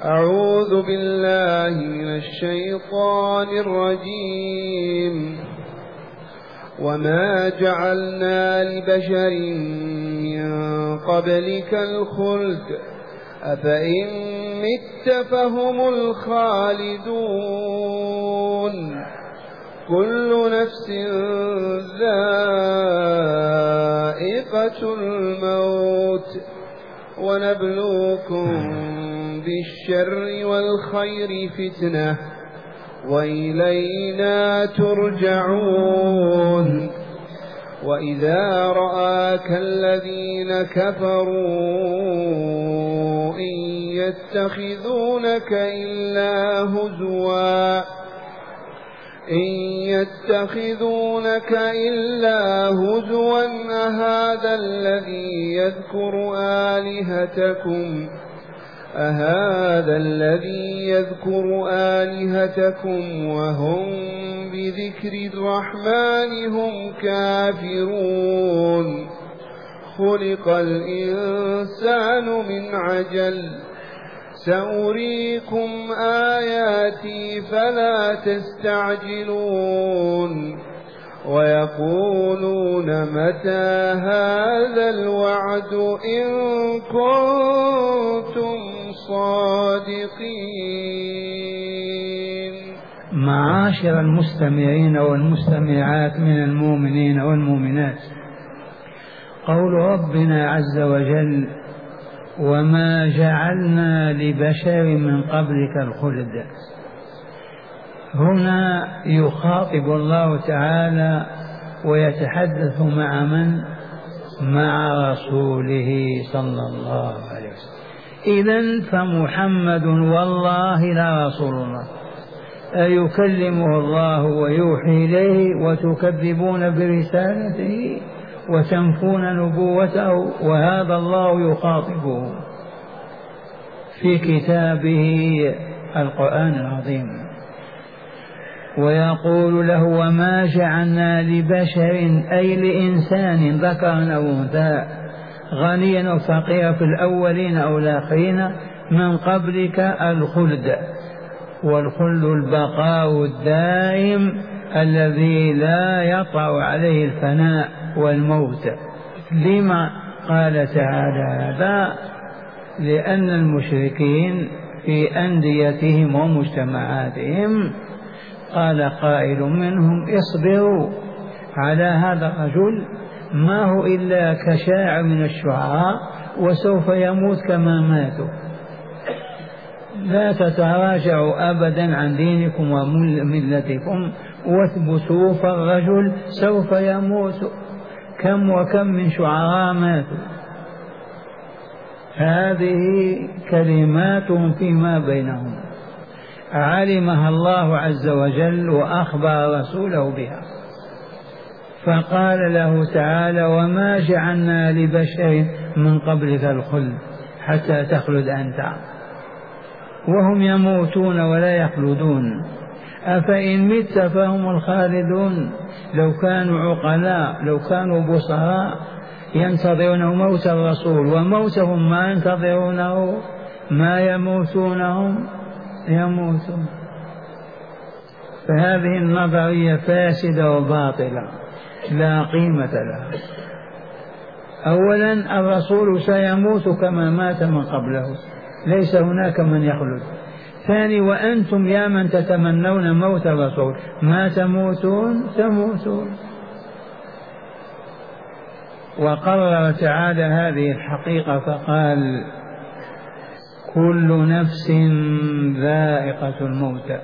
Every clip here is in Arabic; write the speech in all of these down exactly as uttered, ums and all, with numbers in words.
أعوذ بالله من الشيطان الرجيم. وما جعلنا لبشر من قبلك الخلد أفإن مت فهم الخالدون كل نفس ذائقة الموت ونبلوكم بالشر والخير فتنة وإلينا ترجعون. وإذا رآك الذين كفروا إن يتخذونك إلا هزوا إن يتخذونك إلا هزوا أهذا الذي يذكر آلهتكم أهذا الذي يذكر آلهتكم وهم بذكر الرحمن هم كافرون. خلق الإنسان من عجل سأريكم آياتي فلا تستعجلون ويقولون متى هذا الوعد إن كنتم صادقين. معاشر المستمعين والمستمعات من المؤمنين والمؤمنات، قول ربنا عز وجل وما جعلنا لبشر من قبلك الخلد، هنا يخاطب الله تعالى ويتحدث مع من؟ مع رسوله صلى الله عليه وسلم. إذن فمحمد والله لا رسول الله، أيكلمه الله ويوحي إليه وتكذبون برسالته وتنفون نبوته؟ وهذا الله يخاطبه في كتابه القرآن العظيم ويقول له وما جعلنا لبشر أي لإنسان ذكر أو أنثى غنيا أو فقيرا في الأولين أو الآخرين من قبلك الخلد، والخلد البقاء الدائم الذي لا يطأ عليه الفناء والموت. لما قال تعالى هذا؟ لأن المشركين في أنديتهم ومجتمعاتهم قال قائل منهم اصبروا على هذا الرجل ما هو إلا كشاعر من الشعراء وسوف يموت كما ماتوا، لا تتراجعوا أبدا عن دينكم وملتكم واثبتوا فالرجل سوف يموت، كم وكم من شعراء ماتوا. هذه كلماتهم فيما بينهم علمها الله عز وجل وأخبر رسوله بها، فقال له تعالى وما جعلنا لبشر من قبلك الخلد حتى تخلد أنت، وهم يموتون ولا يخلدون. أفإن مت فهم الخالدون. لو كانوا عقلاء لو كانوا بصراء ينتظرون موت الرسول، وموتهم ما ينتظرونه ما يموتونهم يموتون. فهذه النظرية فاسدة وباطلة لا قيمة لها. أولا الرسول سيموت كما مات من قبله، ليس هناك من يخلد. ثاني وأنتم يا من تتمنون موت الرسول ما تموتون تموتون. وقرر تعالى هذه الحقيقة فقال كل نفس ذائقة الموت،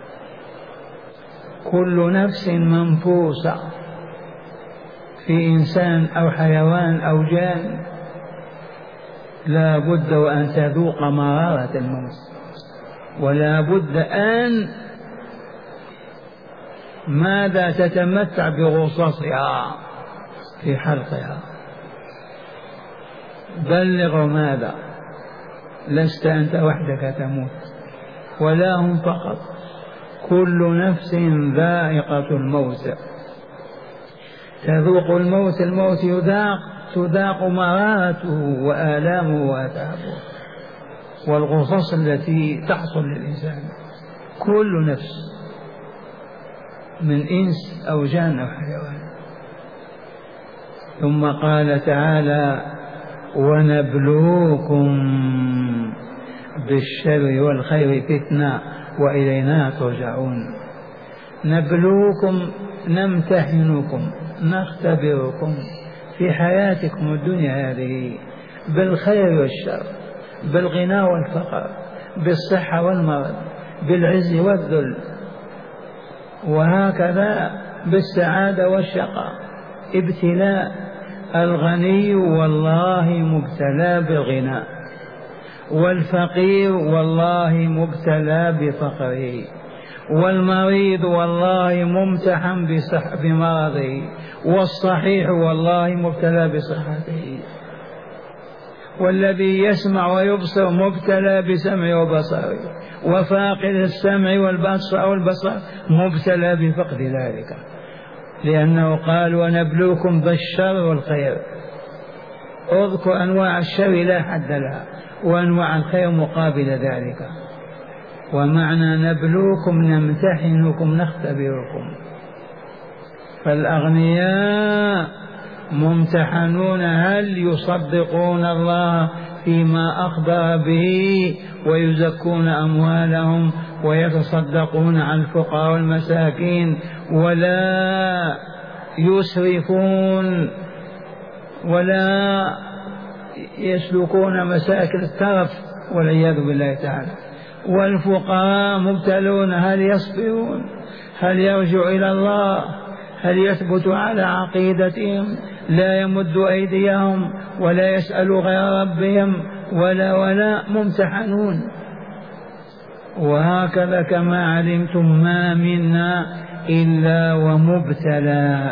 كل نفس منفوسة في إنسان أو حيوان أو جان لا بد وأن تذوق مرارة الموت، ولا بد أن ماذا تتمتع بغصصها في حلقها. بلغ ماذا؟ لست أنت وحدك تموت ولا هم فقط، كل نفس ذائقة الموت. تذوق الموت، الموت يذاق، تذاق مرارته وآلامه وأتعابه. والغصص التي تحصل للإنسان، كل نفس من إنس أو جان أو حيوان. ثم قال تعالى ونبلوكم بالشر والخير فتنة وإلينا ترجعون. نبلوكم نمتحنكم نختبركم في حياتكم الدنيا هذه بالخير والشر، بالغنى والفقر، بالصحة والمرض، بالعز والذل، وهكذا بالسعادة والشقاء. ابتلاء. الغني والله مبتلى بالغنى، والفقير والله مبتلى بفقره، والمريض والله ممتحن بمرضه، والصحيح والله مبتلى بصحته، والذي يسمع ويبصر مبتلى بسمعه وبصره، وفاقد السمع والبصر أو البصر مبتلى بفقد ذلك، لأنه قال ونبلوكم بالشر والخير. اذكر أنواع الشر لا حد لها، وأنواع الخير مقابل ذلك. ومعنى نبلوكم نمتحنكم نختبركم. فالأغنياء ممتحنون هل يصدقون الله فيما أخبر به ويزكون أموالهم ويتصدقون على الفقراء والمساكين ولا يسرفون ولا يسلكون مساكن الترف والعياذ بالله تعالى. والفقراء مبتلون هل يصبرون، هل يرجع إلى الله، هل يثبت على عقيدتهم، لا يمد أيديهم ولا يسأل غير ربهم ولا ولا ممتحنون. وهكذا كما علمتم ما منا إلا ومبتلى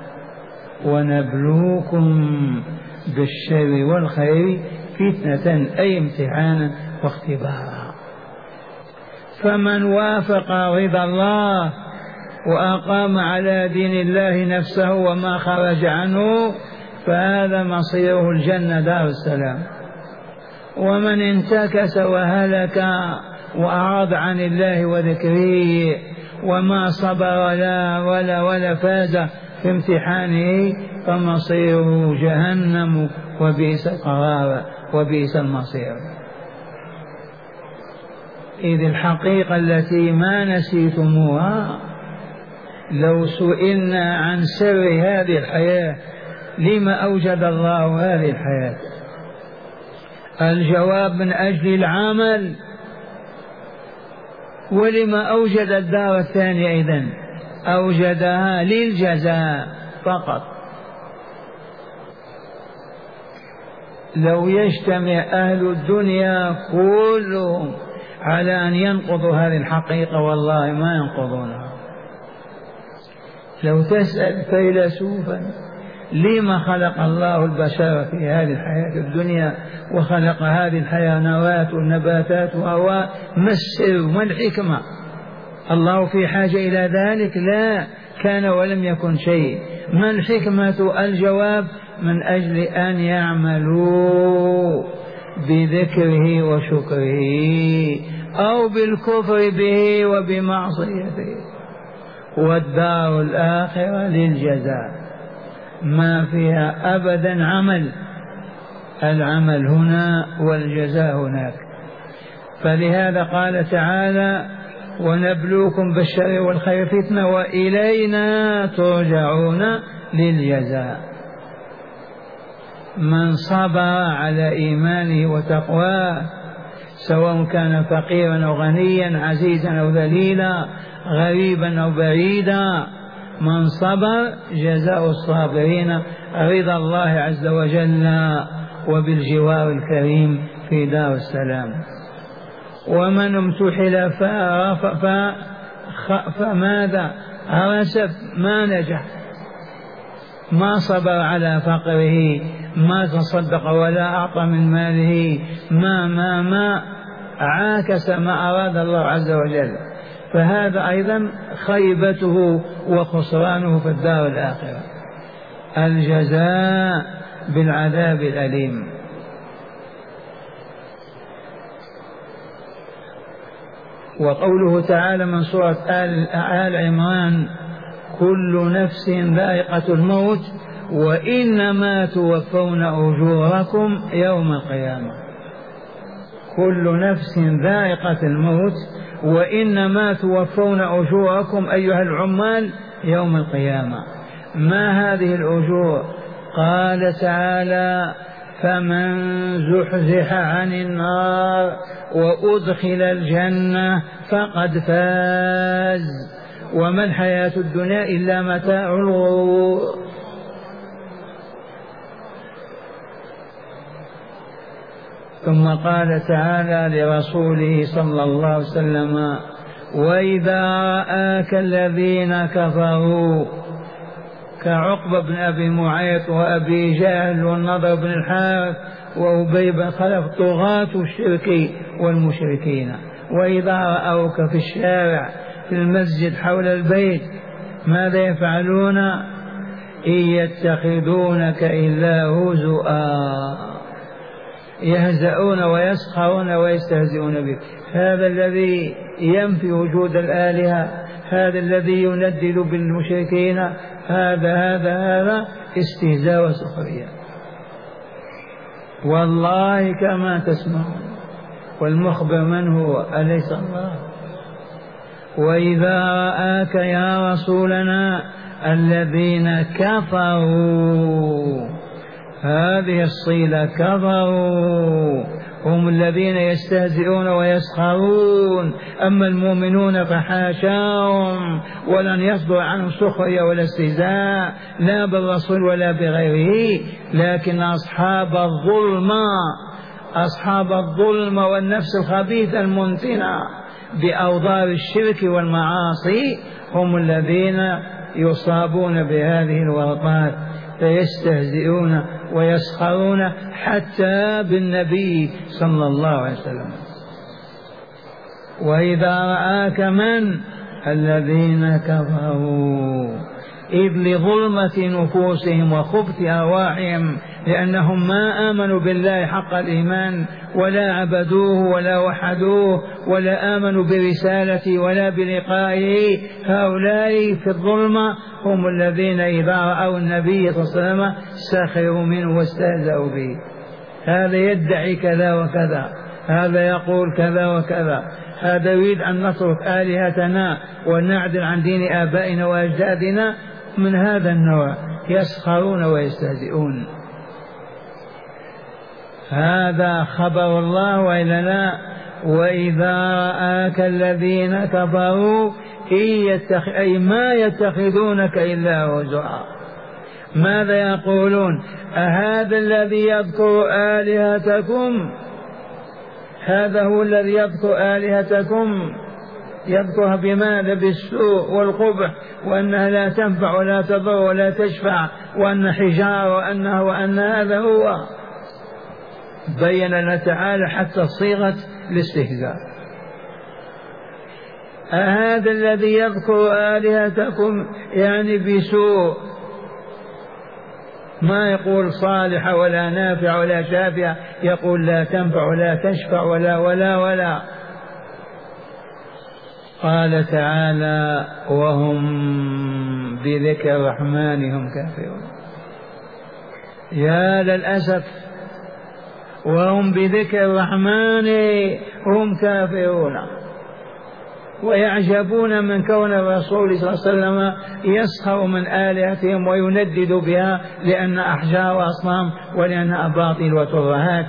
ونبلوكم بالشر والخير فتنة أي امتحانا واختبارا. فمن وافق رضا الله وأقام على دين الله نفسه وما خرج عنه فهذا مصيره الجنة دار السلام. ومن انتكس وهلك وأعرض عن الله وذكره وما صبر لا ولا ولا فاز في امتحانه فمصيره جهنم وبئس القرار وبئس المصير. إذ الحقيقة التي ما نسيتموها لو سئلنا عن سر هذه الحياة لما أوجد الله هذه الحياة، الجواب من أجل العمل. ولما أوجد الدار الثانية إذن؟ أوجدها للجزاء فقط. لو يجتمع أهل الدنيا كلهم على أن ينقضوا هذه الحقيقة والله ما ينقضونها. لو تسأل فيلسوفا لما خلق الله البشر في هذه الحياة الدنيا وخلق هذه الحيوانات والنباتات وهو ما السر ما الحكمة؟ الله في حاجة إلى ذلك؟ لا، كان ولم يكن شيء. ما الحكمة؟ الجواب من أجل أن يعملوا بذكره وشكره أو بالكفر به وبمعصيته. والدار الآخرة للجزاء ما فيها أبدا عمل، العمل هنا والجزاء هناك. فلهذا قال تعالى ونبلوكم بالشر والخير فتنة وإلينا ترجعون للجزاء. من صبر على إيمانه وتقواه سواء كان فقيرا أو غنيا، عزيزا أو ذليلا، غريبا أو بعيدا، من صبر جزاء الصابرين رضا الله عز وجل وبالجوار الكريم في دار السلام. ومن امتحل فماذا؟ رسب ما نجح، ما صبر على فقره، ما تصدق ولا أعطى من ماله، ما ما ما عاكس ما أراد الله عز وجل، فهذا أيضا خيبته وخسرانه في الدار الآخرة. الجزاء بالعذاب الأليم. وقوله تعالى من سورة آل, آل عمران كل نفس ذائقة الموت وإنما توفون أجوركم يوم القيامة. كل نفس ذائقة الموت وإنما توفون أجوركم أيها العمال يوم القيامة. ما هذه الأجور؟ قال تعالى فمن زحزح عن النار وأدخل الجنة فقد فاز وما الحياة الدنيا إلا متاع الغرور. ثم قال تعالى لرسوله صلى الله عليه وسلم وإذا رآك الذين كفروا كعقبة بن أبي معيط وأبي جهل والنضر بن الحارث وأبي بن خلف طغاة الشرك والمشركين، وإذا رأوك في الشارع في المسجد حول البيت ماذا يفعلون؟ إن يتخذونك إلا هزؤا، يهزؤون ويسخرون ويستهزئون بك. هذا الذي ينفي وجود الآلهة، هذا الذي يندد بالمشركين، هذا هذا هذا استهزاء وسخرية والله كما تسمعون. والمخبر من هو؟ أليس الله؟ وإذا رآك يا رسولنا الذين كفروا، هذه الصيلة كفروا هم الذين يستهزئون ويسخرون، أما المؤمنون فحاشاهم ولن يصدر عنهم سخرية ولا استهزاء لا بالرسول ولا بغيره، لكن أصحاب الظلم أصحاب الظلم والنفس الخبيثة المنتنة بأوضار الشرك والمعاصي هم الذين يصابون بهذه الورطات فيستهزئون ويسخرون حتى بالنبي صلى الله عليه وسلم. وإذا رآك من الذين كفروا إذ لظلمة نفوسهم وخبث أرواحهم لأنهم ما آمنوا بالله حق الإيمان ولا عبدوه ولا وحدوه ولا آمنوا برسالته ولا بلقائه، هؤلاء في الظلمة هم الذين إذا رأوا النبي صلى الله عليه وسلم سخروا منه واستهزأوا به. هذا يدعي كذا وكذا، هذا يقول كذا وكذا، هذا يريد أن نترك آلهتنا ونعدل عن دين آبائنا وأجدادنا، من هذا النوع يسخرون ويستهزئون. هذا خبر الله وإلا لا؟ وإذا رآك الذين كفروا يتخ... أي ما يتخذونك إلا هزوا. ماذا يقولون؟ أهذا الذي يذكر آلهتكم، هذا هو الذي يذكر آلهتكم، يذكرها بماذا؟ بالسوء والقبح، وأنها لا تنفع ولا تضر ولا تشفع، وأن حجار وأنها وأن هذا هو. بين لنا تعالى حتى صيغة الاستهزاء. أهذا الذي يذكر آلهتكم يعني بسوء، ما يقول صالحة ولا نافع ولا شافع، يقول لا تنفع ولا تشفع ولا ولا ولا. قال تعالى وهم بذكر الرحمن هم كافرون. يا للأسف، وهم بذكر الرحمن هم كافرون، ويعجبون من كون الرسول صلى الله عليه وسلم يسخر من آلهتهم ويندد بها لأن أحجار وأصنام ولأنها باطل وترهات،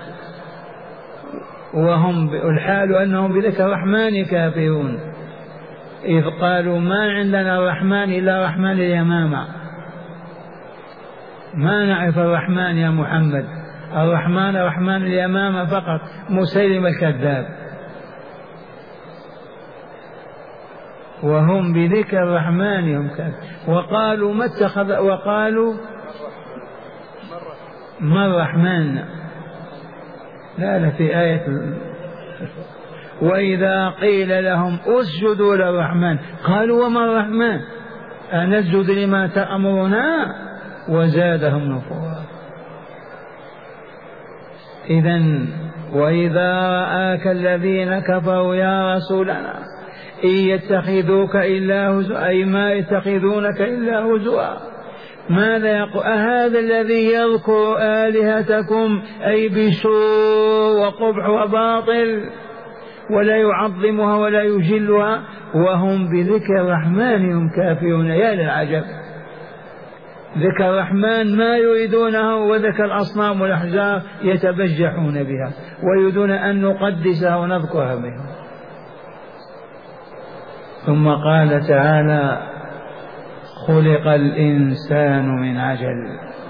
وهم الحال أنهم بذكر الرحمن كافرون، إذ قالوا ما عندنا الرحمن إلا رحمن اليمامة، ما نعرف الرحمن يا محمد، الرحمن رحمن اليمامة فقط، مسيلم الكذاب. وهم بذكر الرحمن هم كافرون. وقالوا ما اتخذ، وقالوا ما الرحمن، لا لا في آية وإذا قيل لهم اسجدوا للرحمن قالوا وما الرحمن أنسجد لما تأمرنا وزادهم نفورا. إذن وإذا رآك الذين كفروا يا رسولنا إن يتخذوك إلا هزوا أي ما يتخذونك إلا هزوا ماذا يقول أهذا الذي يذكر آلهتكم أي بسوء وقبح وباطل ولا يعظمها ولا يجلها وهم بذكر الرحمن هم كافرون. يا للعجب، ذكر الرحمن ما يريدونه وذكر الأصنام والأحجار يتبجحون بها ويريدون أن نقدسها ونذكرها بها. ثم قال تعالى خلق الإنسان من عجل.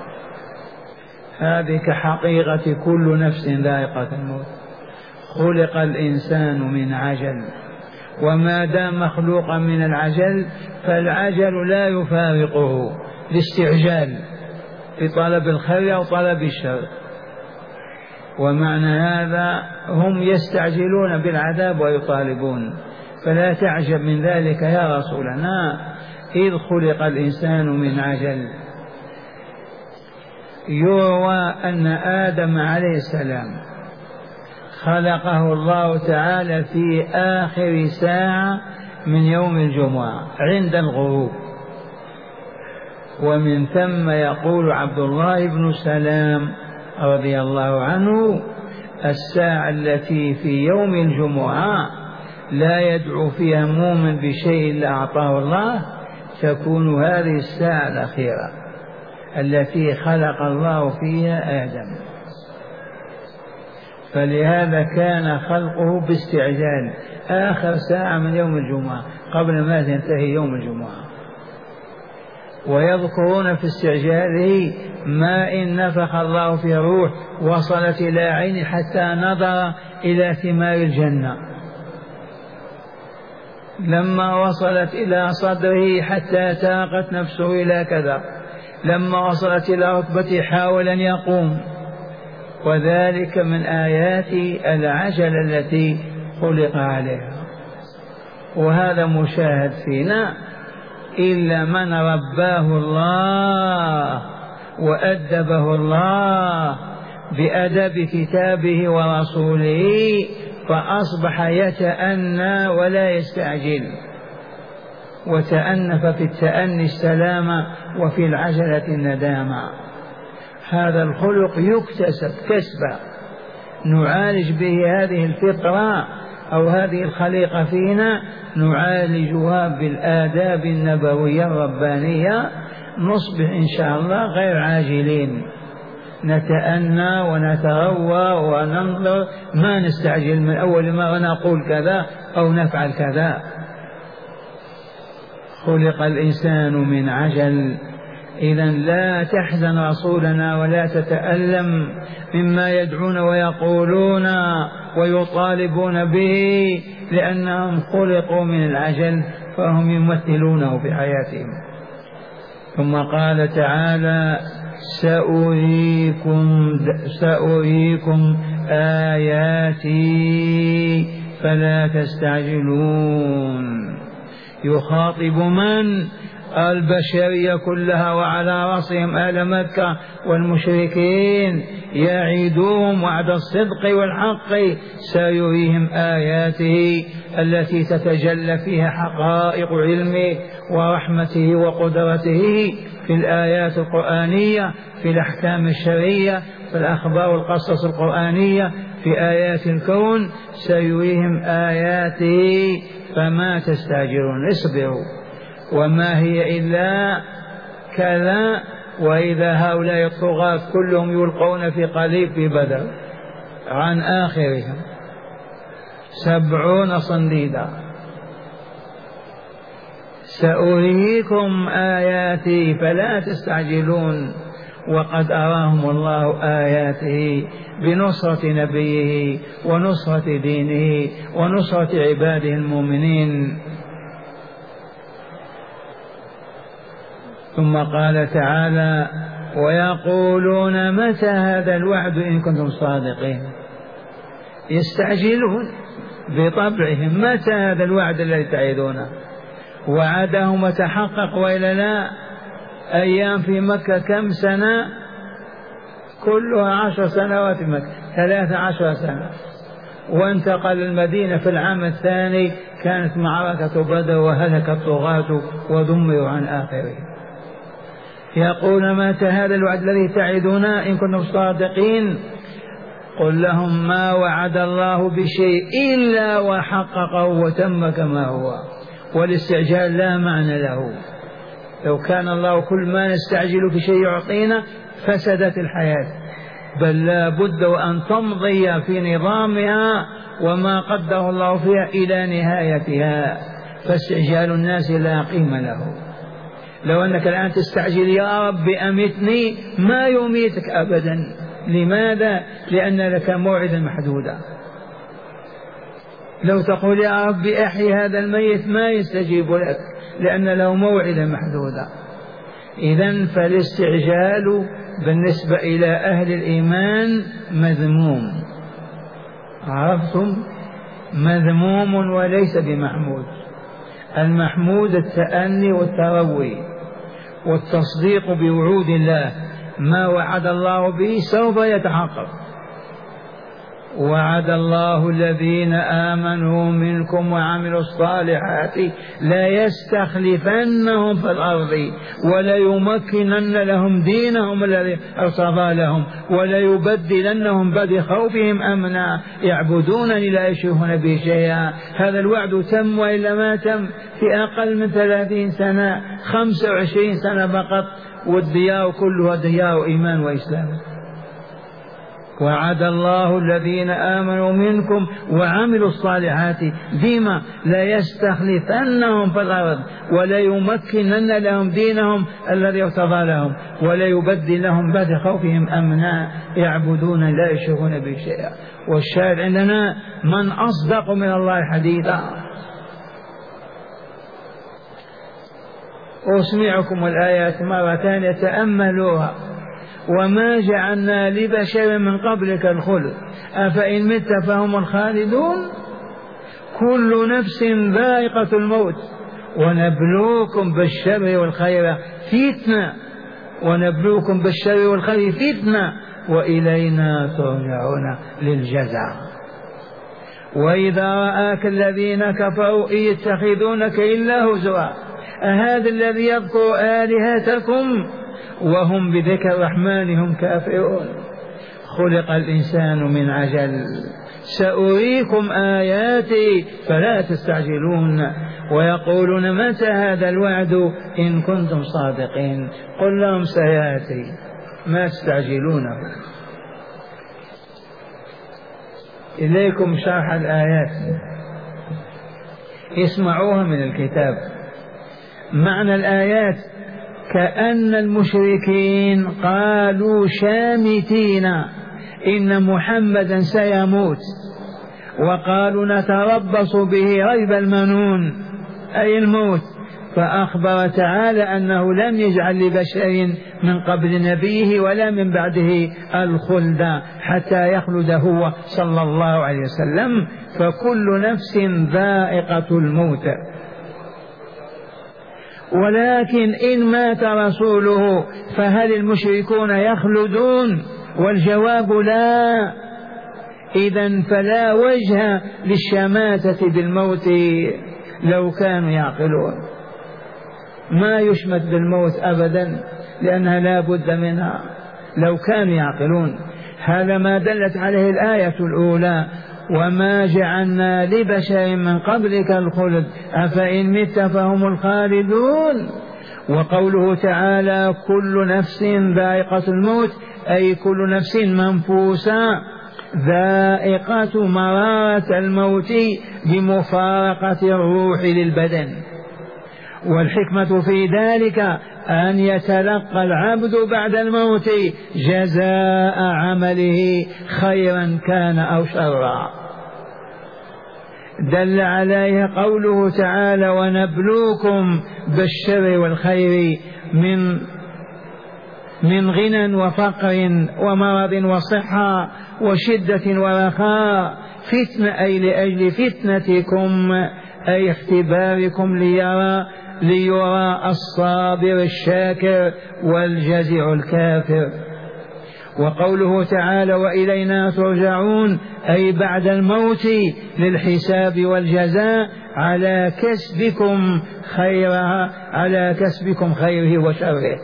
هذه كحقيقة كل نفس ذائقة الموت. خلق الإنسان من عجل، وما دام مخلوقا من العجل فالعجل لا يفارقه الاستعجال في طلب الخير أو طلب الشر. ومعنى هذا هم يستعجلون بالعذاب ويطالبون، فلا تعجب من ذلك يا رسولنا إذ خلق الإنسان من عجل. يروى أن آدم عليه السلام خلقه الله تعالى في آخر ساعة من يوم الجمعة عند الغروب، ومن ثم يقول عبد الله بن سلام رضي الله عنه الساعة التي في يوم الجمعة لا يدعو فيها مؤمن بشيء إلا أعطاه الله تكون هذه الساعة الأخيرة التي خلق الله فيها آدم. فلهذا كان خلقه باستعجال آخر ساعة من يوم الجمعة قبل ما تنتهي يوم الجمعة. ويذكرون في استعجاله ما إن نفخ الله في الروح وصلت إلى عينه حتى نظر إلى ثمار الجنة، لما وصلت إلى صدره حتى تاقت نفسه إلى كذا، لما وصلت إلى ركبته حاول أن يقوم. وذلك من آيات العجل التي خلق عليها. وهذا مشاهد فينا إلا من رباه الله وأدبه الله بأدب كتابه ورسوله فأصبح يتأنى ولا يستعجل، وتأنف في التأني السلامة وفي العجلة الندامة. هذا الخلق يكتسب كسبا نعالج به هذه الفطرة أو هذه الخليقة فينا، نعالجها بالآداب النبوية الربانية، نصبح إن شاء الله غير عاجلين، نتأنى ونتروى وننظر، ما نستعجل من أول ما نقول كذا أو نفعل كذا. خلق الإنسان من عجل. إذن لا تحزن رسولنا ولا تتألم مما يدعون ويقولون ويطالبون به، لأنهم خلقوا من العجل فهم يمثلونه في حياتهم. ثم قال تعالى سأريكم, سأريكم آياتي فلا تستعجلون. يخاطب من؟ البشرية كلها وعلى رأسهم أهل مكة والمشركين، يعيدهم وعد الصدق والحق. سيريهم آياته التي تتجلى فيها حقائق علمه ورحمته وقدرته في الآيات القرآنية، في الأحكام الشرعية، في الأخبار والقصص القرآنية، في آيات الكون. سيريهم آياته فما تستعجلون، اصبروا وما هي إلا كذا. وإذا هؤلاء الطغاة كلهم يلقون في قليب في بدر عن آخرهم سبعون صنديدا. سأريكم آياتي فلا تستعجلون. وقد أراهم الله آياته بنصرة نبيه ونصرة دينه ونصرة عباده المؤمنين. ثم قال تعالى ويقولون متى هذا الوعد إن كنتم صادقين. يستعجلون بطبعهم، متى هذا الوعد الذي تعيدونه؟ وعدهم وتحقق وإلا لا؟ أيام في مكة كم سنة؟ كلها عشر سنوات مكة، ثلاث عشر سنة، وانتقل المدينة في العام الثاني، كانت معركة بدر وهلك الطغاة ودمروا عن آخره. يقول متى هذا الوعد الذي تعدنا إن كنتم صادقين؟ قل لهم ما وعد الله بشيء إلا وحققه وتم كما هو، والاستعجال لا معنى له. لو كان الله كل ما نستعجل في شيء يعطينا فسدت الحياة، بل لا بد وأن تمضي في نظامها وما قدره الله فيها إلى نهايتها، فاستعجال الناس لا قيمة له. لو أنك الآن تستعجل يا رب أمتني، ما يميتك أبدا. لماذا؟ لأن لك موعدا محدودا. لو تقول يا رب أحيي هذا الميت ما يستجيب لك، لأن له موعدا محدودا. إذن فالاستعجال بالنسبة إلى أهل الإيمان مذموم، عرفتم؟ مذموم وليس بمحمود. المحمود التأني والتروي والتصديق بوعود الله، ما وعد الله به سوف يتحقق. وعد الله الذين آمنوا منكم وعملوا الصالحات لا يستخلفنهم في الأرض وليمكنن لهم دينهم الذي ارتضى لهم وليبدلنهم بعد خوفهم أمنا يعبدونني لا يشركون بي شيئا. هذا الوعد تم وإلا ما تم؟ في أقل من ثلاثين سنة، خمسة وعشرين سنة فقط، والديار كلها ديار إيمان وإسلام. وعد الله الذين آمنوا منكم وعملوا الصالحات بما لا يستخلفنهم في الأرض وليمكنن لهم دينهم الذي ارتضى لهم وليبدلنهم بعد خوفهم أمنا يعبدون لا يشركون به شيئا. والشاهد عندنا من أصدق من الله حديثا. أسمعكم الآيات مرة ثانية تأملوها. وما جعلنا لبشر من قبلك الخلد أفإن مت فهم الخالدون كل نفس ذائقة الموت ونبلوكم بالشر والخير فتنة ونبلوكم بالشر والخير فتنة وإلينا ترجعون للجزاء. وإذا رآك الذين كفروا يتخذونك إلا هزوا أهذا الذي يذكر آلهتكم وهم بذكر الرحمن هم كافرون. خلق الإنسان من عجل سأريكم آياتي فلا تستعجلون ويقولون متى هذا الوعد إن كنتم صادقين قل لهم سيأتي ما تستعجلونه. إليكم شرح الآيات اسمعوها من الكتاب. معنى الآيات كأن المشركين قالوا شامتين إن محمدا سيموت وقالوا نتربص به ريب المنون أي الموت، فأخبر تعالى أنه لم يجعل لبشر من قبل نبيه ولا من بعده الخلد حتى يخلد هو صلى الله عليه وسلم، فكل نفس ذائقة الموت. ولكن إن مات رسوله فهل المشركون يخلدون؟ والجواب لا. إذن فلا وجه للشماتة بالموت لو كانوا يعقلون. ما يشمت بالموت أبدا لأنها لا بد منها لو كانوا يعقلون. هذا ما دلت عليه الآية الأولى وما جعلنا لبشر من قبلك الخلد أفإن مت فهم الخالدون. وقوله تعالى كل نفس ذائقة الموت أي كل نفس منفوسة ذائقة مرارة الموت بمفارقة الروح للبدن. والحكمة في ذلك أن يتلقى العبد بعد الموت جزاء عمله خيرا كان أو شرا. دل عليه قوله تعالى ونبلوكم بالشر والخير من من غنى وفقر ومرض وصحة وشدة ورخاء فتنة أي لأجل فتنتكم أي اختباركم ليرى ليرى الصابر الشاكر والجزع الكافر. وقوله تعالى وإلينا ترجعون أي بعد الموت للحساب والجزاء على كسبكم خيرها على كسبكم خيره وشره.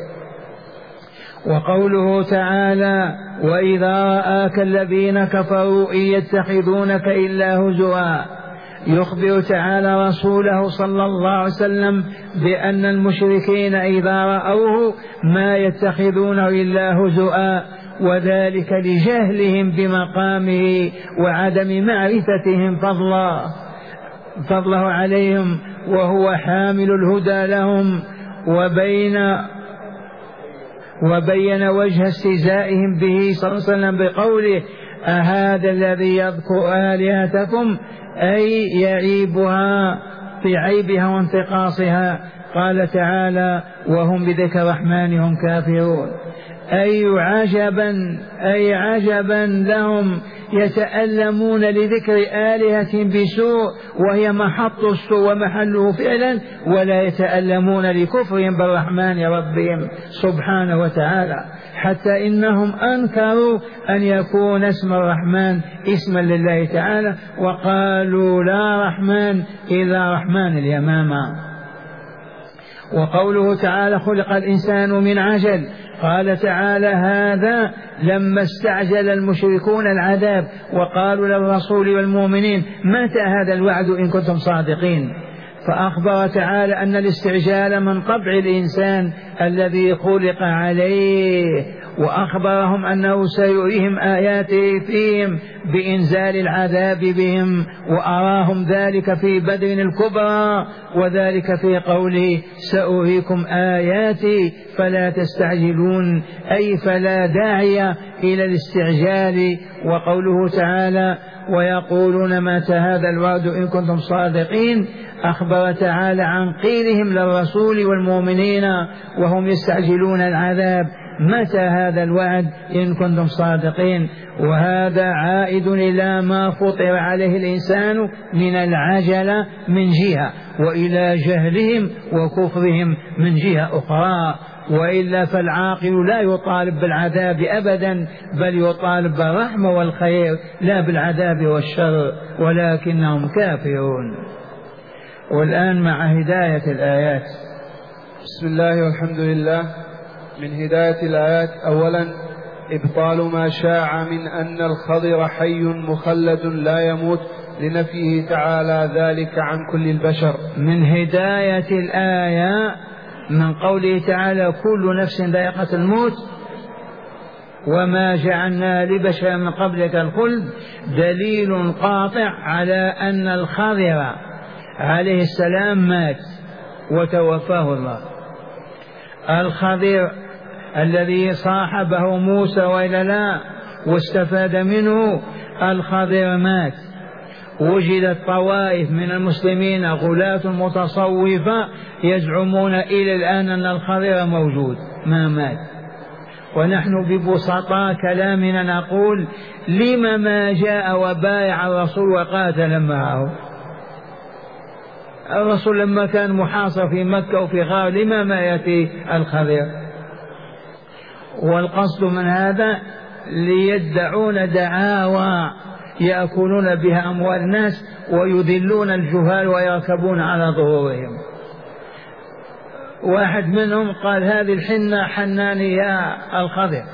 وقوله تعالى وإذا رآك الذين كفروا إن يتخذونك إلا هزوا، يخبر تعالى رسوله صلى الله عليه وسلم بأن المشركين إذا رأوه ما يتخذونه إلا هزوا، وذلك لجهلهم بمقامه وعدم معرفتهم فضله فضله عليهم، وهو حامل الهدى لهم. وبين وبين وجه استهزائهم به صلى الله عليه وسلم بقوله أهذا الذي يذكر آلهتكم أي يعيبها في عيبها وانتقاصها. قال تعالى وهم بذكر الرحمن هم كافرون، أي عجبا أي عجبا لهم يتألمون لذكر آلهة بسوء وهي محط السوء ومحله فعلا، ولا يتألمون لكفرهم بالرحمن ربهم سبحانه وتعالى، حتى إنهم أنكروا أن يكون اسم الرحمن اسما لله تعالى، وقالوا لا رحمن إلا رحمن اليمامة. وقوله تعالى خلق الإنسان من عجل، قال تعالى هذا لما استعجل المشركون العذاب وقالوا للرسول والمؤمنين متى هذا الوعد إن كنتم صادقين، فأخبر تعالى أن الاستعجال من طبع الإنسان الذي خلق عليه، وأخبرهم أنه سيريهم آياته فيهم بإنزال العذاب بهم، وأراهم ذلك في بدر الكبرى، وذلك في قوله سأريكم آياتي فلا تستعجلون، أي فلا داعي إلى الاستعجال. وقوله تعالى ويقولون متى هذا الوعد إن كنتم صادقين، أخبر تعالى عن قيلهم للرسول والمؤمنين وهم يستعجلون العذاب متى هذا الوعد إن كنتم صادقين، وهذا عائد إلى ما فطر عليه الإنسان من العجلة من جهة، وإلى جهلهم وكفرهم من جهة أخرى، وإلا فالعاقل لا يطالب بالعذاب أبدا، بل يطالب بالرحمة والخير لا بالعذاب والشر، ولكنهم كافرون. والآن مع هداية الآيات. بسم الله والحمد لله. من هداية الآيات أولا إبطال ما شاع من أن الخضر حي مخلد لا يموت لنفيه تعالى ذلك عن كل البشر. من هداية الآية من قوله تعالى كل نفس ذائقة الموت وما جعلنا لبشر من قبلك الخلد، دليل قاطع على أن الخضر عليه السلام مات وتوفاه الله. الخضر الذي صاحبه موسى وإلا لا واستفاد منه، الخضر مات. وجدت طوائف من المسلمين غلاة متصوفة يزعمون إلى الآن أن الخضر موجود ما مات، ونحن ببسطاء كلامنا نقول لما ما جاء وبايع الرسول وقاتل معه؟ الرسول لما كان محاصر في مكة وفي غار لما ما يأتي الخضر؟ والقصد من هذا ليدعون دعاوى يأكلون بها أموال الناس ويذلون الجهال ويركبون على ظهورهم. واحد منهم قال هذه الحنة حناني يا الخضر،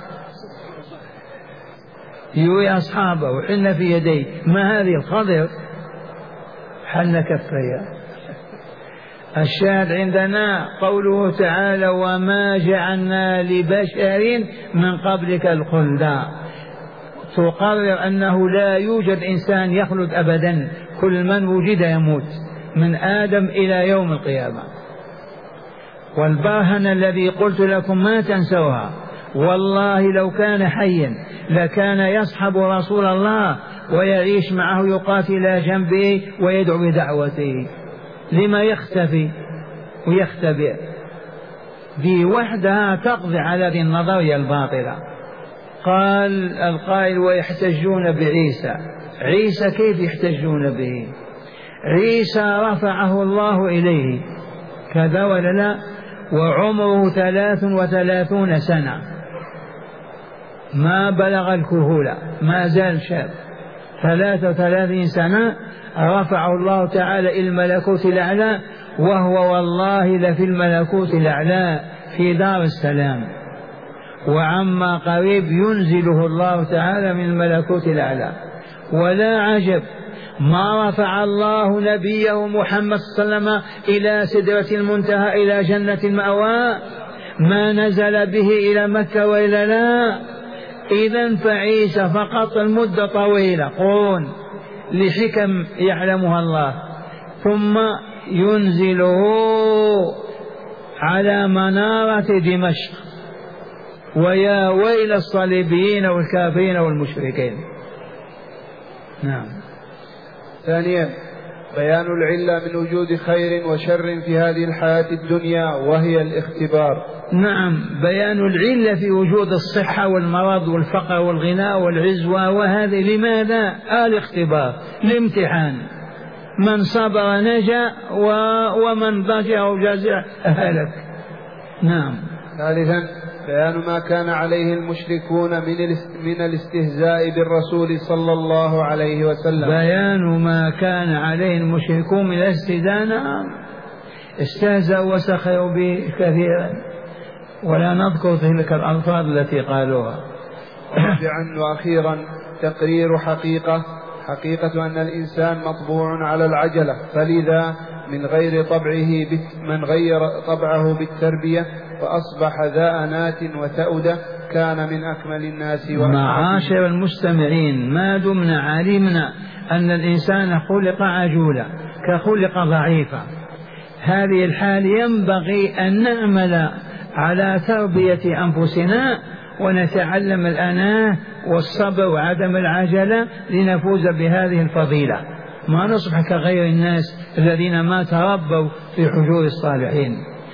يوي أصحابه وحن في يديه، ما هذه الخضر؟ حن كفيها. الشاهد عندنا قوله تعالى وما جعلنا لبشر من قبلك الخلد، تقرر أنه لا يوجد إنسان يخلد أبدا، كل من وجد يموت من آدم إلى يوم القيامة. والبرهنة الذي قلت لكم ما تنسوها، والله لو كان حيا لكان يصحب رسول الله ويعيش معه يقاتل إلى جنبه ويدعو بدعوته، لما يختفي ويختبئ؟ ذي وحدها تقضي على هذه النظرية الباطلة. قال القائل ويحتجون بعيسى، عيسى كيف يحتجون به؟ عيسى رفعه الله إليه كذا ولا لا؟ وعمره ثلاث وثلاثون سنة، ما بلغ الكهولة، ما زال شاب، ثلاثة وثلاثين سنة رفعه الله تعالى إلى الملكوت الأعلى، وهو والله لفي الملكوت الأعلى في دار السلام، وعما قريب ينزله الله تعالى من الملكوت الأعلى. ولا عجب ما رفع الله نبيه محمد صلى الله عليه وسلم إلى سدرة المنتهى إلى جنة المأوى، ما نزل به إلى مكة وإلى لا. إذن فعيسى فقط المدة طويلة قرون لحكم يعلمها الله، ثم ينزله على منارة دمشق، ويا ويل الصليبيين والكافرين والمشركين. نعم. ثانيا بيان العلة من وجود خير وشر في هذه الحياة الدنيا وهي الاختبار. نعم، بيان العلة في وجود الصحة والمرض والفقر والغناء والعزوة، وهذه لماذا؟ الاختبار، الامتحان، من صبر نجا ومن ضجع وجزع هلك. نعم. ثالثا بيان ما كان عليه المشركون من الاستهزاء بالرسول صلى الله عليه وسلم. بيان ما كان عليه المشركون من الاستهزاء، نعم، استهزأوا وسخروا به كثيرا، ولا نذكر تلك الألفاظ التي قالوها. رابعا وأخيرا تقرير حقيقة حقيقة أن الإنسان مطبوع على العجلة، فلذا من غير طبعه من غير طبعه بالتربية فأصبح ذا أنات وتأودة كان من أكمل الناس. معاشر المستمعين، ما دمنا علمنا أن الإنسان خلق عجولا كخلق ضعيفا، هذه الحال ينبغي أن نعمل على تربية أنفسنا ونتعلم الأناة والصبر وعدم العجلة لنفوز بهذه الفضيلة، ما نصبح كغير الناس الذين ما تربوا في حجور الصالحين.